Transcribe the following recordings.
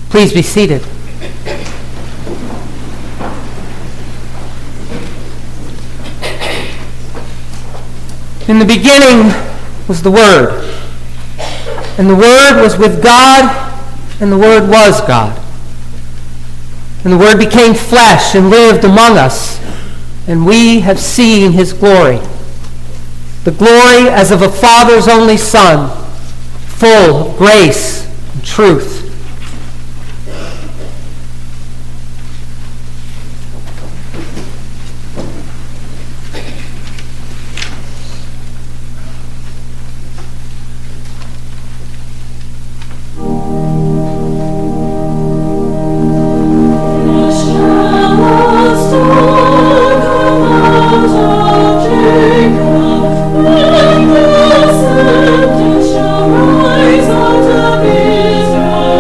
Please be seated. In the beginning was the Word, and the Word was with God, and the Word was God. And the Word became flesh and lived among us, and we have seen his glory, the glory as of a Father's only Son, full of grace and truth. Rise out of Israel.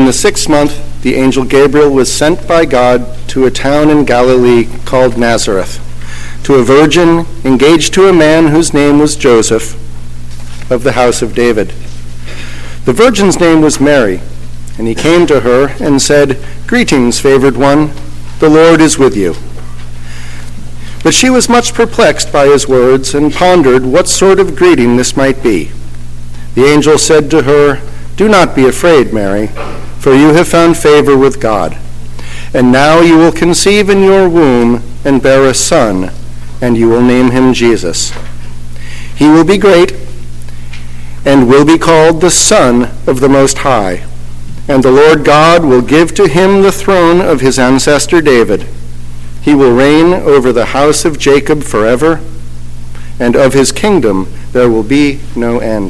In the 6th month, the angel Gabriel was sent by God to a town in Galilee called Nazareth, to a virgin engaged to a man whose name was Joseph, of the house of David. The virgin's name was Mary, and he came to her and said, "Greetings, favored one, the Lord is with you." But she was much perplexed by his words and pondered what sort of greeting this might be. The angel said to her, "Do not be afraid, Mary, for you have found favor with God. And now you will conceive in your womb and bear a son, and you will name him Jesus. He will be great and will be called the Son of the Most High. And the Lord God will give to him the throne of his ancestor David. He will reign over the house of Jacob forever, and of his kingdom there will be no end."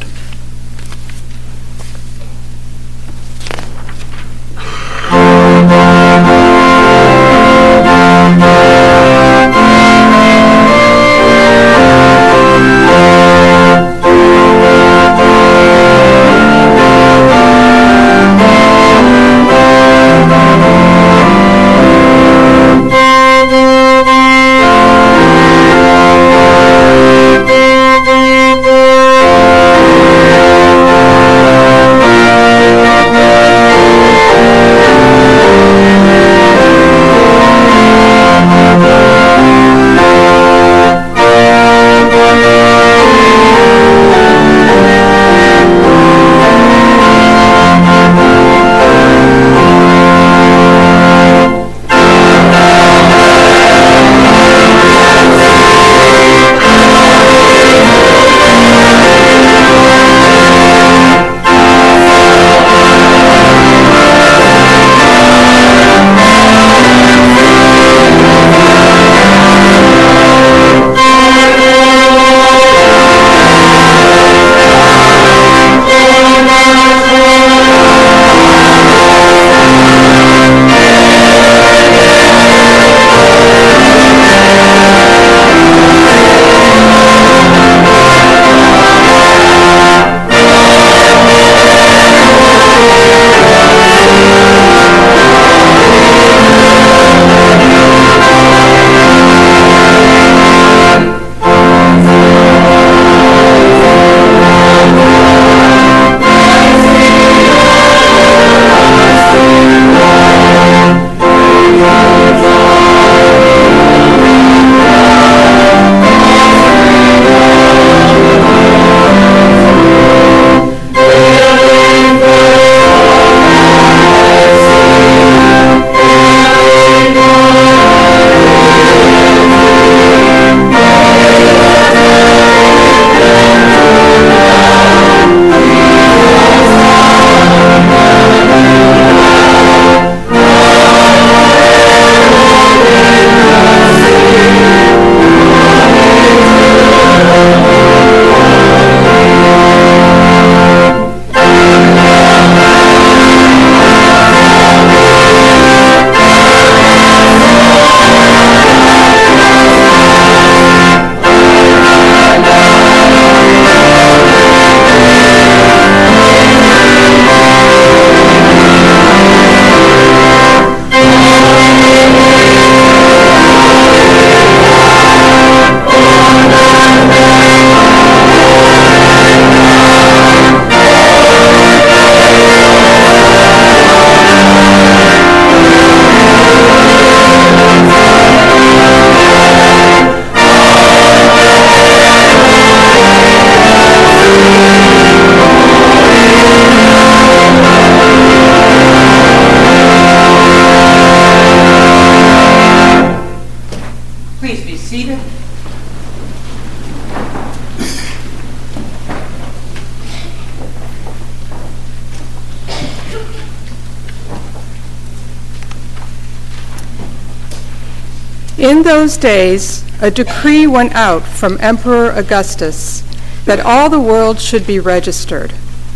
In those days, a decree went out from Emperor Augustus that all the world should be registered.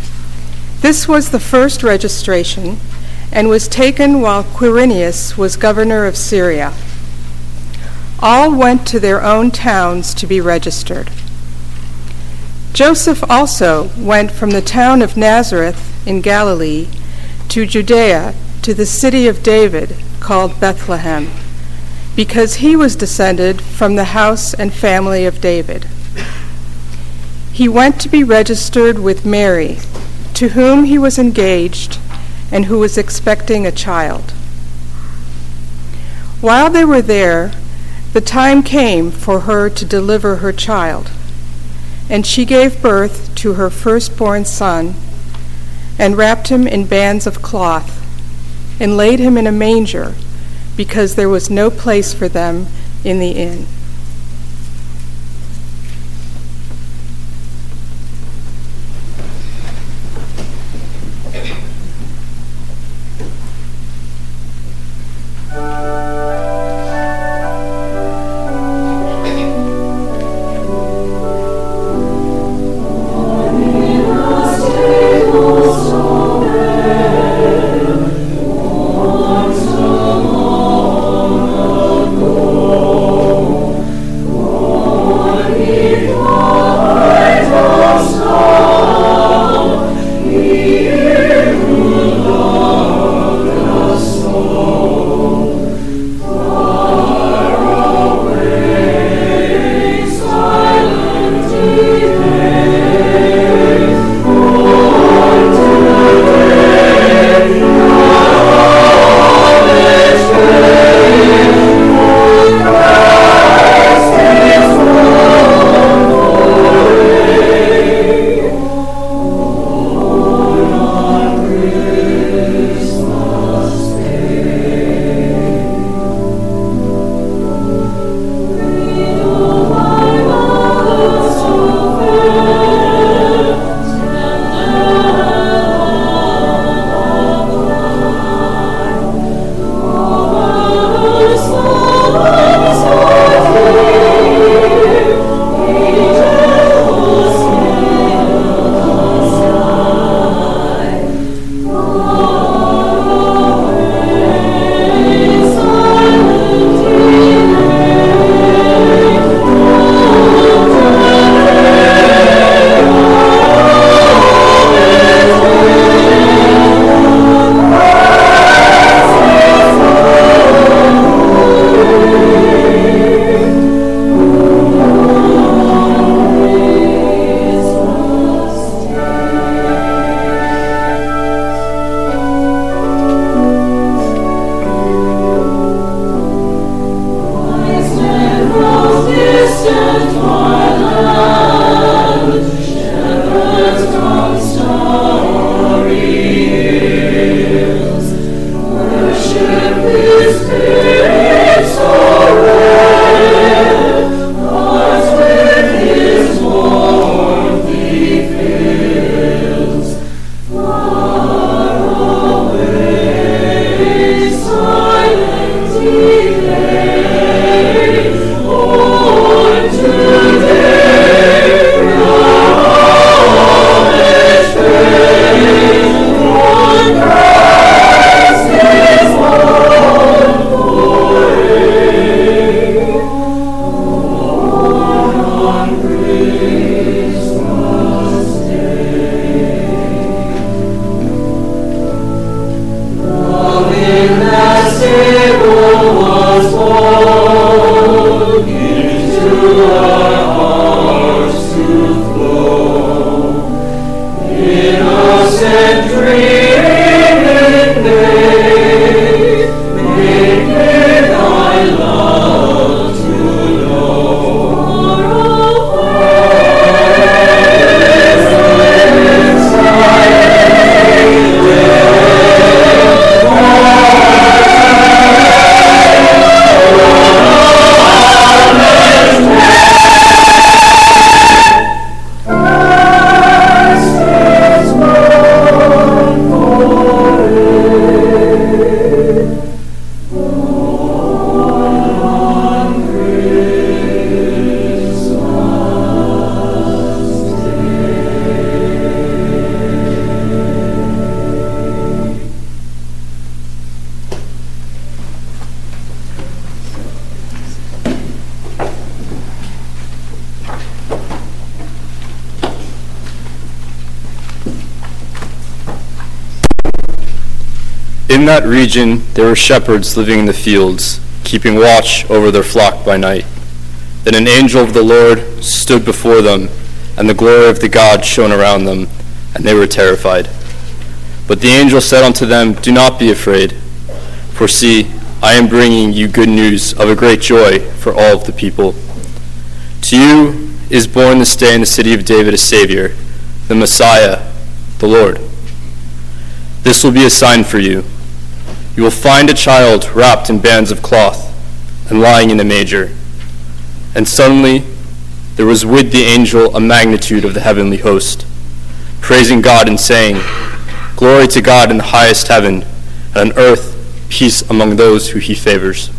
This was the first registration and was taken while Quirinius was governor of Syria. All went to their own towns to be registered. Joseph also went from the town of Nazareth in Galilee to Judea, to the city of David, called Bethlehem, because he was descended from the house and family of David. He went to be registered with Mary, to whom he was engaged and who was expecting a child. While they were there, the time came for her to deliver her child, and she gave birth to her firstborn son, and wrapped him in bands of cloth, and laid him in a manger, because there was no place for them in the inn. In that region there were shepherds living in the fields, keeping watch over their flock by night. Then an angel of the Lord stood before them, and the glory of the God shone around them, and they were terrified. But the angel said unto them, Do not be afraid, for see, I am bringing you good news of a great joy for all of the people. To you is born this day in the city of David a Savior, the Messiah, the Lord. This will be a sign for you. You will find a child wrapped in bands of cloth and lying in a manger. And suddenly there was with the angel a magnitude of the heavenly host, praising God and saying, Glory to God in the highest heaven, and on earth peace among those who he favors.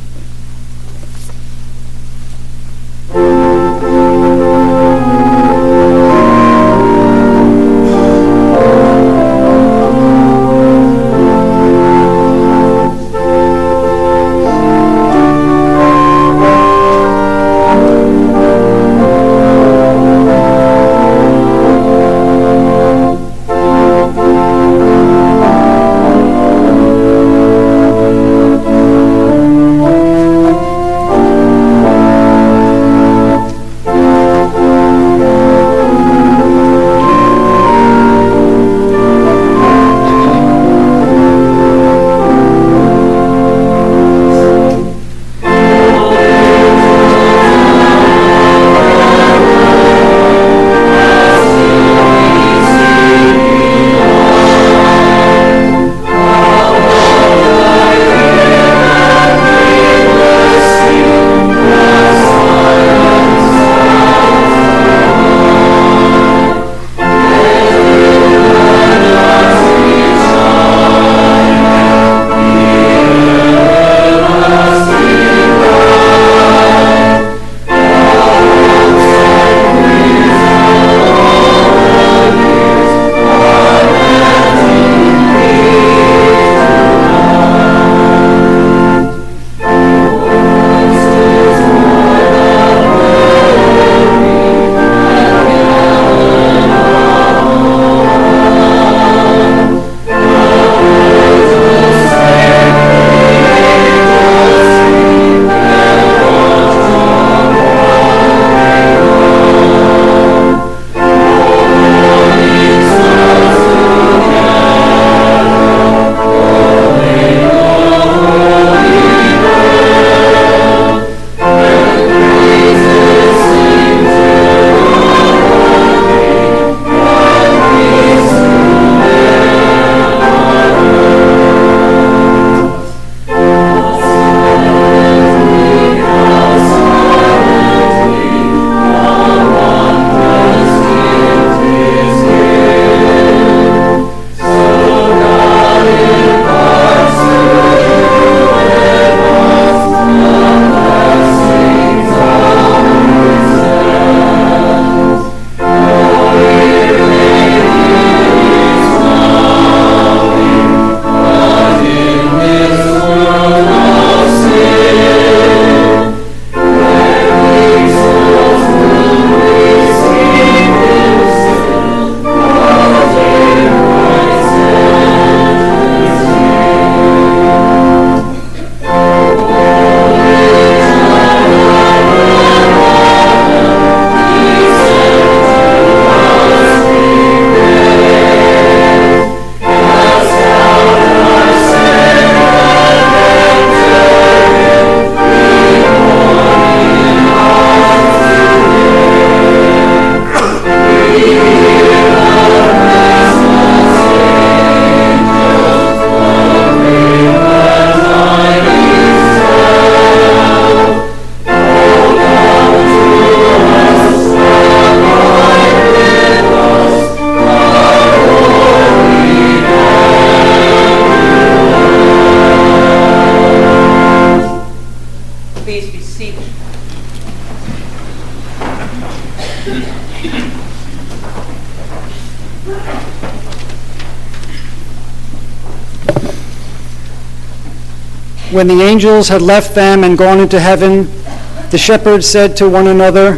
When the angels had left them and gone into heaven, the shepherds said to one another,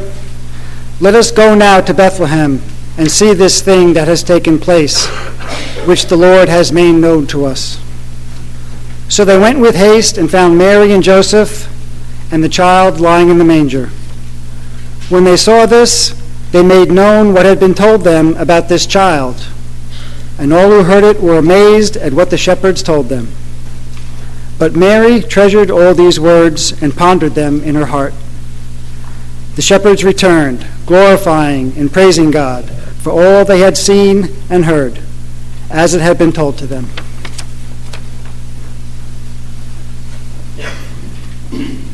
"Let us go now to Bethlehem and see this thing that has taken place, which the Lord has made known to us." So they went with haste and found Mary and Joseph and the child lying in the manger. When they saw this, they made known what had been told them about this child. And all who heard it were amazed at what the shepherds told them. But Mary treasured all these words and pondered them in her heart. The shepherds returned, glorifying and praising God for all they had seen and heard, as it had been told to them.